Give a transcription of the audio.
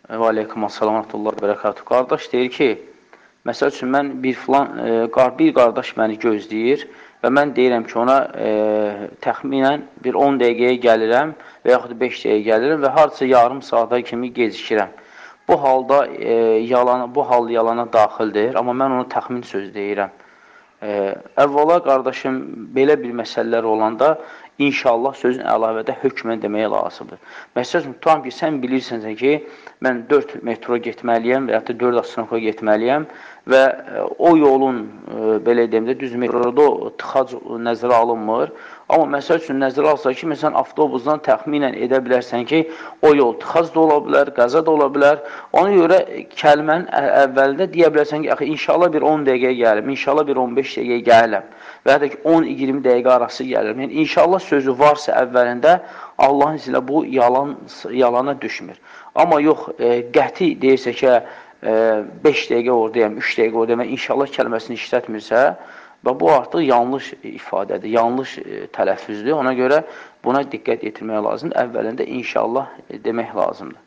Və aleykum assalam və bərəkatuhu. Qardaş deyir ki, məsəl üçün, mən bir qardaş məni gözləyir və mən deyirəm ki, ona təxminən bir 10 dəqiqəyə gəlirəm və yaxud 5 dəqiqəyə gəlirəm və hardasa yarım saata kimi gecikirəm. Bu hal yalana daxildir, amma mən ona təxmin söz deyirəm. Əvvəla, qardaşım, belə bir məsələlər olanda İnşallah sözün əlavədə hökmən deməyə lazımdır. Məsələn, tutam ki, sən bilirsənsə ki, mən 4 metro getməliyəm və ya da 4 astronomika getməliyəm və o yolun, belə deyim də, düz metroda tıxac nəzərə alınmır. Amma məsəl üçün, nəzərə alsa ki, məsələn, avtobusdan təxminən edə bilərsən ki, o yol tıxac da ola bilər, qəza da ola bilər. Ona görə kəlmənin əvvəlində deyə bilərsən ki, inşallah bir 10 dəqiqəyə gəlim, inşallah bir 15 dəqiqəyə gələm və ya da ki, 10-20 dəqiqə arası gəlirəm. Yəni, inşallah sözü varsa əvvəlində, Allahın iznilə bu yalana düşmür. Amma yox, qəti deyirsə ki, 5 dəqiqə oradayım, 3 dəqiqə oradayım, inşallah kəlməsini işlətmirsə, və bu artıq yanlış ifadədir, yanlış tələffüzdür. Ona görə buna diqqət yetirmək lazımdır. Əvvəlində inşallah demək lazımdır.